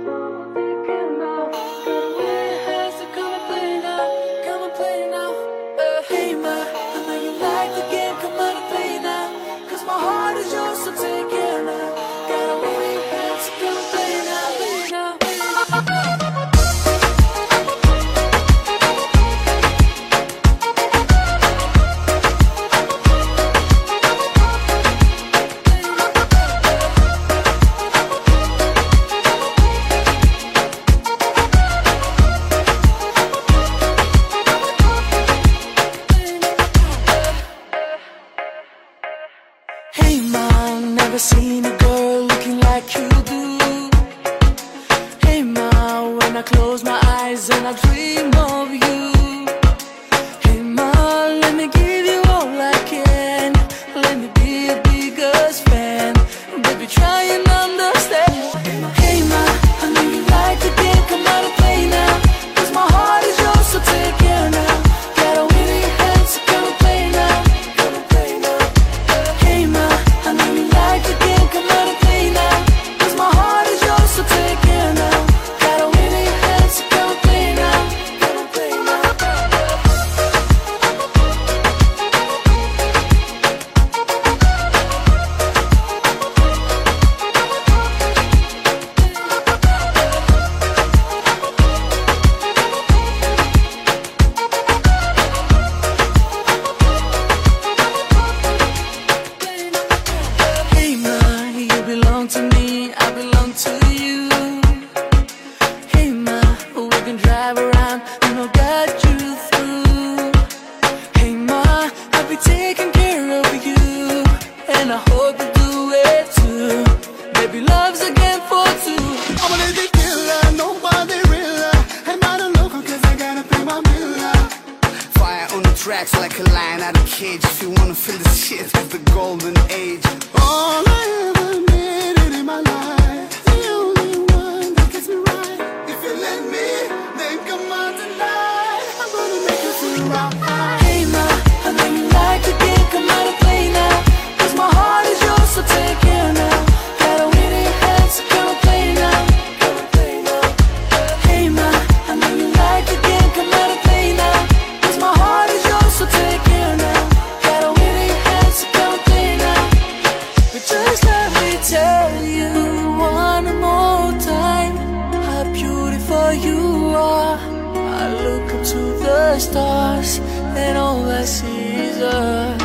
Hey ma, I know you like the game, come on and play now. 'Cause my heart is yours, so take care now. Got a willing hand, so come and play now, play now, play now. Hey ma, never seen a girl looking like you do. Hey ma, when I close my eyes and I dream of you. Hey ma, let me give you all I can. Let me be your biggest fan. Baby, try and understand. Hey ma, I know you like the game, come out and play now. 'Cause my heart is yours, so take care now. Got a willing hand, so come and play now. Come and play now. Hey ma, I know you like the game, come out and play now. 'Cause my heart is yours, so take care now. Got a willing hand, so come and play now. Come and play now. Hey ma, you belong to me, I belong to you. Hey ma, we can drive around and I'll guide you through. Hey ma, I'll be taking care of you, and I hope you do it too. Baby, love's a game for two. I'm a lady killer, nobody realer. I'm not a local 'cause I gotta pay my bill. Fire on the tracks like a lion out of cage. If you wanna feel the shit, it's the golden age. All I ever needed in my life, the only one that gets me right. If you let me, then come on tonight. I'm gonna make you feel right. Hey ma, I know you like the game, come out and play now. 'Cause my heart is yours, so take care now. Got a willing hand, so come and play now. Come and play now. Hey ma, I know you like the game, come out and play now. 'Cause my heart is yours, so take care now. Got a willing hand, so come and play now. But just let me tell you one more time how beautiful you are. I look up to the stars and all I see is us.